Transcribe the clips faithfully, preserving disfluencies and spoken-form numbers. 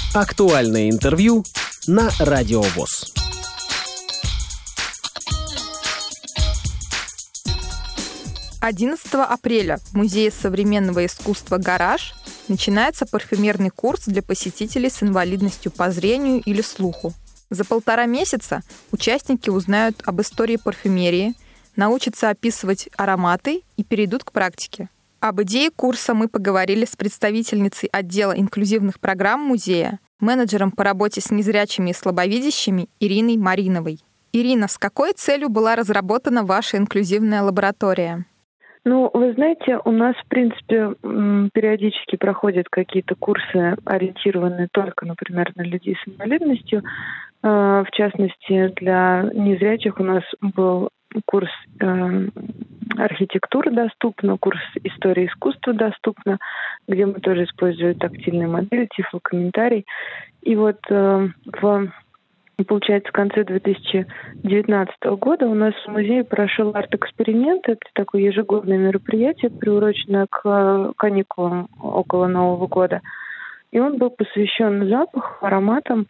Актуальное интервью на Радио ВОС. одиннадцатого апреля в Музее современного искусства «Гараж» начинается парфюмерный курс для посетителей с инвалидностью по зрению или слуху. За полтора месяца участники узнают об истории парфюмерии, научатся описывать ароматы и перейдут к практике. Об идее курса мы поговорили с представительницей отдела инклюзивных программ музея, менеджером по работе с незрячими и слабовидящими Ириной Мариновой. Ирина, с какой целью была разработана ваша инклюзивная лаборатория? Ну, вы знаете, у нас, в принципе, периодически проходят какие-то курсы, ориентированные только, например, на людей с инвалидностью. В частности, для незрячих у нас был курс архитектуры доступно, курс истории искусства доступно, где мы тоже используем тактильные модели, тифлокомментарий. И вот в Получается, в конце две тысячи девятнадцатого года у нас в музее прошел арт-эксперимент. Это такое ежегодное мероприятие, приуроченное к каникулам около Нового года. И он был посвящен запаху, ароматам.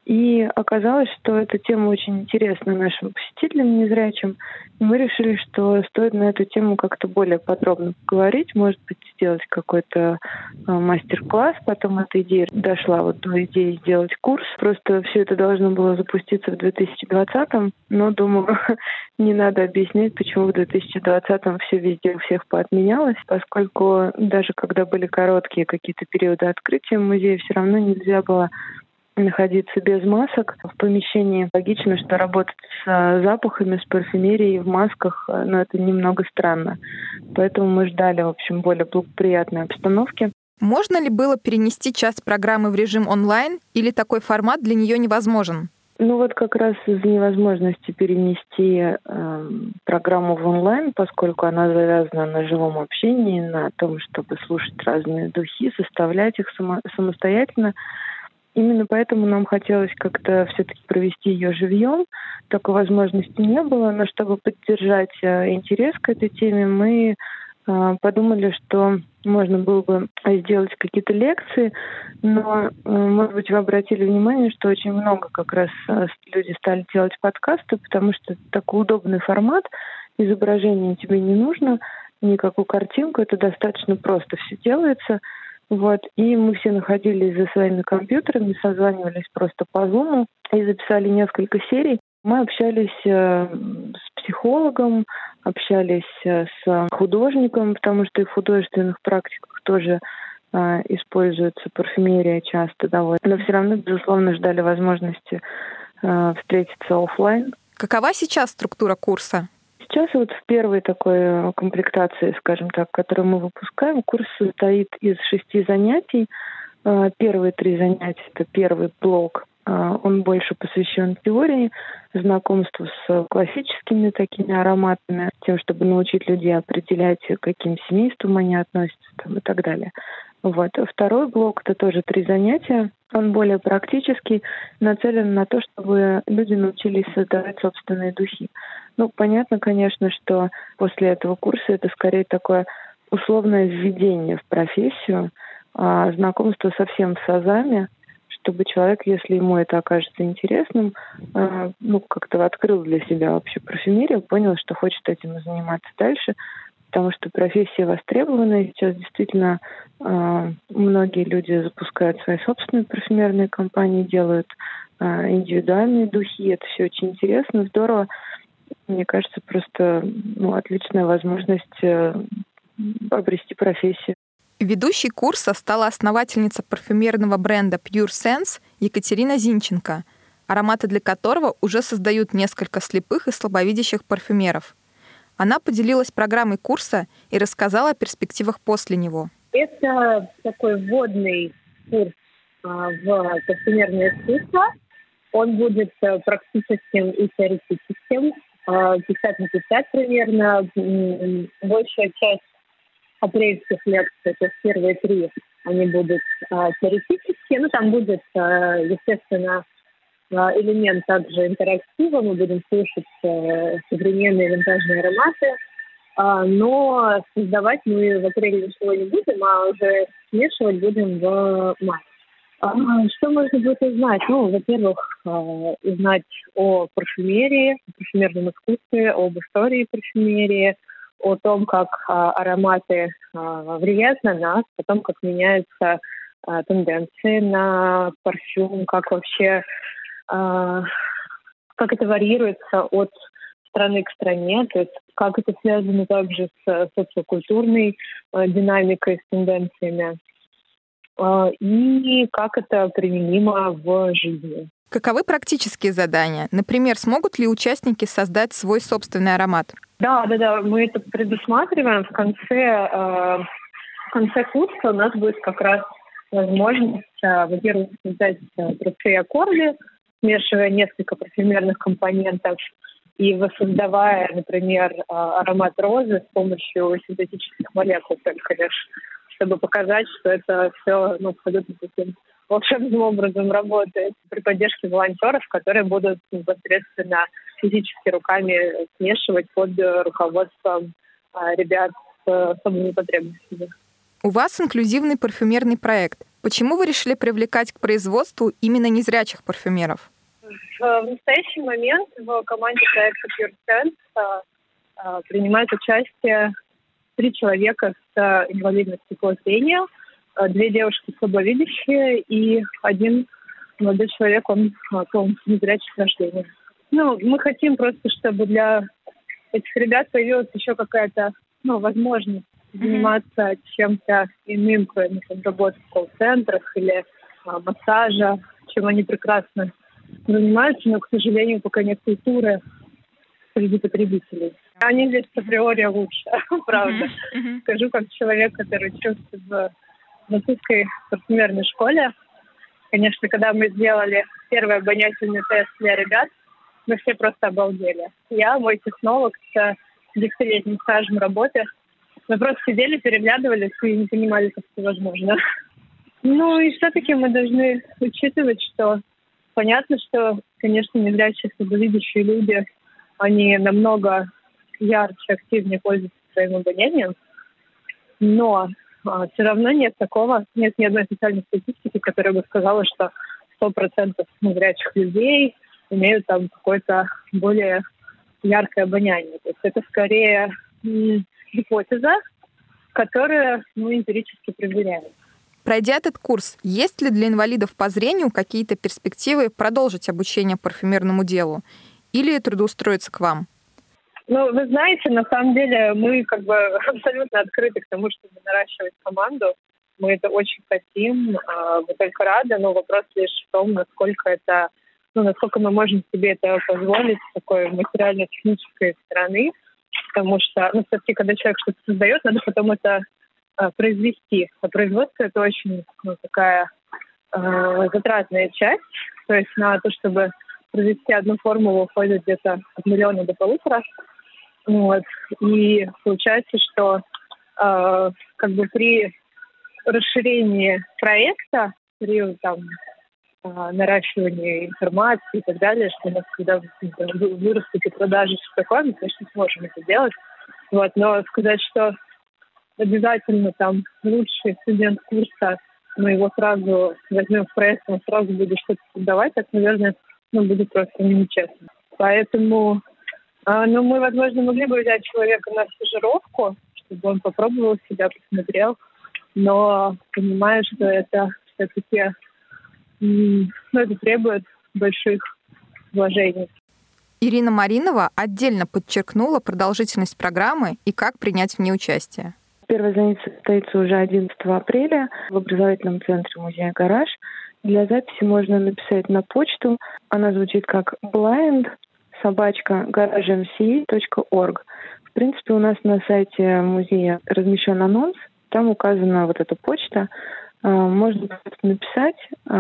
И оказалось, что эта тема очень интересна нашим посетителям незрячим. И мы решили, что стоит на эту тему как-то более подробно поговорить, может быть, сделать какой-то э, мастер-класс. Потом эта идея дошла вот до идеи сделать курс. Просто все это должно было запуститься в две тысячи двадцатом, но, думаю, не надо объяснять, почему в две тысячи двадцатом все везде у всех поотменялось, поскольку даже когда были короткие какие-то периоды открытия музея, все равно нельзя было находиться без масок в помещении. Логично, что работать с запахами, с парфюмерией в масках, но это немного странно. Поэтому мы ждали, в общем, более благоприятной обстановки. Можно ли было перенести часть программы в режим онлайн, или такой формат для нее невозможен? Ну вот как раз из-за невозможности перенести э, программу в онлайн, поскольку она завязана на живом общении, на том, чтобы слушать разные духи, составлять их само- самостоятельно, именно поэтому нам хотелось как-то все-таки провести ее живьем. Такой возможности не было, но чтобы поддержать интерес к этой теме, мы подумали, что можно было бы сделать какие-то лекции, но, может быть, вы обратили внимание, что очень много как раз люди стали делать подкасты, потому что это такой удобный формат, изображение тебе не нужно, никакую картинку, это достаточно просто все делается. Вот, и мы все находились за своими компьютерами, созванивались просто по Zoom и записали несколько серий. Мы общались э, с психологом, общались э, с художником, потому что и в художественных практиках тоже э, используется парфюмерия часто довольно. Но все равно, безусловно, ждали возможности э, встретиться офлайн. Какова сейчас структура курса? Сейчас вот в первой такой комплектации, скажем так, которую мы выпускаем, курс состоит из шести занятий. Первые три занятия — это первый блок. Он больше посвящен теории, знакомству с классическими такими ароматами, тем, чтобы научить людей определять, к каким семействам они относятся там, и так далее. Вот. Второй блок — это тоже три занятия. Он более практический, нацелен на то, чтобы люди научились создавать собственные духи. Ну, понятно, конечно, что после этого курса это скорее такое условное введение в профессию, а знакомство совсем с азами, чтобы человек, если ему это окажется интересным, ну, как-то открыл для себя вообще парфюмерию, понял, что хочет этим заниматься дальше, потому что профессия востребованная. Сейчас действительно многие люди запускают свои собственные парфюмерные компании, делают индивидуальные духи. Это все очень интересно, здорово. Мне кажется, просто ну, отличная возможность обрести профессию. Ведущей курса стала основательница парфюмерного бренда Pure Sense Екатерина Зинченко, ароматы для которого уже создают несколько слепых и слабовидящих парфюмеров. Она поделилась программой курса и рассказала о перспективах после него. Это такой вводный курс а, в парфюмерное искусство. Он будет а, практическим и теоретическим. пятьдесят на пятьдесят примерно. Большая часть апрельских лекций, то есть первые три, они будут а, теоретические. Ну, там будет, а, естественно, а, элемент также интерактива. Мы будем слушать а, современные винтажные ароматы. А, но создавать мы в апреле ничего не будем, а уже смешивать будем в мае. А, Что можно будет узнать? Ну, во-первых, а, узнать о парфюмерии, о парфюмерном искусстве, об истории парфюмерии, о том, как а, ароматы а, влияют на нас, о том, как меняются а, тенденции на парфюм, как вообще, а, как это варьируется от страны к стране, то есть как это связано также с социокультурной а, динамикой, с тенденциями. И как это применимо в жизни. Каковы практические задания? Например, смогут ли участники создать свой собственный аромат? Да, да, да, мы это предусматриваем. В конце, э, в конце курса у нас будет как раз возможность, э, во-первых, создать э, простые аккорды, смешивая несколько парфюмерных компонентов и воссоздавая, например, э, аромат розы с помощью синтетических молекул, только лишь, чтобы показать, что это все ну, абсолютно таким волшебным образом работает при поддержке волонтеров, которые будут непосредственно физически руками смешивать под руководством а, ребят с особыми потребностями. У вас инклюзивный парфюмерный проект. Почему вы решили привлекать к производству именно незрячих парфюмеров? В, в настоящий момент в команде проекта Pure Sense а, а, принимает участие три человека с инвалидностью по зрению, две девушки слабовидящие и один молодой человек, он полностью незрячий с рождения. Ну, мы хотим просто, чтобы для этих ребят появилась еще какая-то ну, возможность заниматься чем-то иным, кроме там, работы в колл-центрах или а, массажа, чем они прекрасно занимаются, но, к сожалению, пока нет культуры среди потребителей. Они здесь априори лучше, правда. Mm-hmm. Скажу, как человек, который учился в французской парфюмерной школе. Конечно, когда мы сделали первый обонятельный тест для ребят, мы все просто обалдели. Я, мой технолог с десятилетним стажем работы, мы просто сидели, переглядывались и не понимали, как это возможно. Ну и все-таки мы должны учитывать, что понятно, что, конечно, незрячие, слабовидящие люди, они намного ярче, активнее пользуются своим обонянием, но а, все равно нет такого, нет ни одной официальной статистики, которая бы сказала, что сто процентов незрячих людей имеют там какое-то более яркое обоняние. То есть это скорее м, гипотеза, которая ну, эмпирически проверяется. Пройдя этот курс, есть ли для инвалидов по зрению какие-то перспективы продолжить обучение парфюмерному делу или трудоустроиться к вам? Ну, вы знаете, на самом деле мы как бы абсолютно открыты к тому, чтобы наращивать команду. Мы это очень хотим, мы только рады, но вопрос лишь в том, насколько это, ну, насколько мы можем себе это позволить с такой материально-технической стороны, потому что, ну, все-таки, когда человек что-то создает, надо потом это а, произвести. А производство — это очень, ну, такая а, затратная часть, то есть на то, чтобы произвести одну формулу, уходит где-то от миллиона до полутора. Вот. И получается, что э, как бы при расширении проекта, при там, э, наращивании информации и так далее, что у нас когда вырастут и продажи, все такое, мы, конечно, сможем это делать. Вот. Но сказать, что обязательно там лучший студент курса, мы его сразу возьмем в проект, он сразу будет что-то создавать, так, наверное, ну, будет просто нечестно. Поэтому ну, мы, возможно, могли бы взять человека на стажировку, чтобы он попробовал себя, посмотрел, но понимаю, что это все-таки ну, это требует больших вложений. Ирина Маринова отдельно подчеркнула продолжительность программы и как принять в ней участие. Первое занятие состоится уже одиннадцатого апреля в образовательном центре музея «Гараж». Для записи можно написать на почту. Она звучит как blind собачка гараж эм си точка орг. В принципе, у нас на сайте музея размещен анонс, там указана вот эта почта. Можно написать.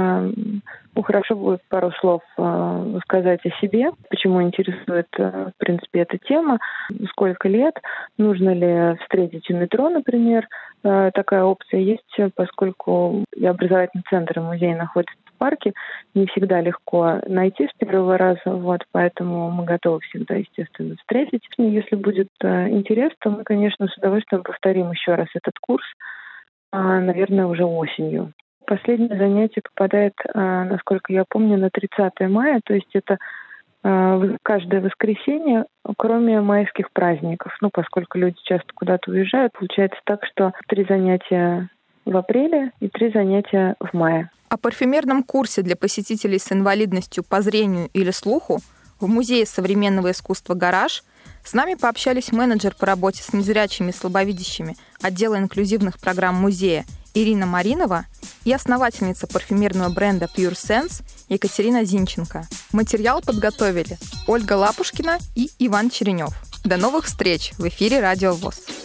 Ну, хорошо будет пару слов сказать о себе, почему интересует, в принципе, эта тема, сколько лет, нужно ли встретить у метро, например. Такая опция есть, поскольку и образовательный центр, и музей находятся в парке, не всегда легко найти с первого раза, вот, поэтому мы готовы всегда, естественно, встретить. Если будет интерес, то мы, конечно, с удовольствием повторим еще раз этот курс, наверное, уже осенью. Последнее занятие попадает, насколько я помню, на тридцатое мая, то есть это каждое воскресенье, кроме майских праздников. Ну, поскольку люди часто куда-то уезжают, получается так, что три занятия в апреле и три занятия в мае. О парфюмерном курсе для посетителей с инвалидностью по зрению или слуху в Музее современного искусства «Гараж» с нами пообщались менеджер по работе с незрячими и слабовидящими отдела инклюзивных программ музея Ирина Маринова и основательница парфюмерного бренда Pure Sense Екатерина Зинченко. Материал подготовили Ольга Лапушкина и Иван Черенев. До новых встреч в эфире Радио ВОС.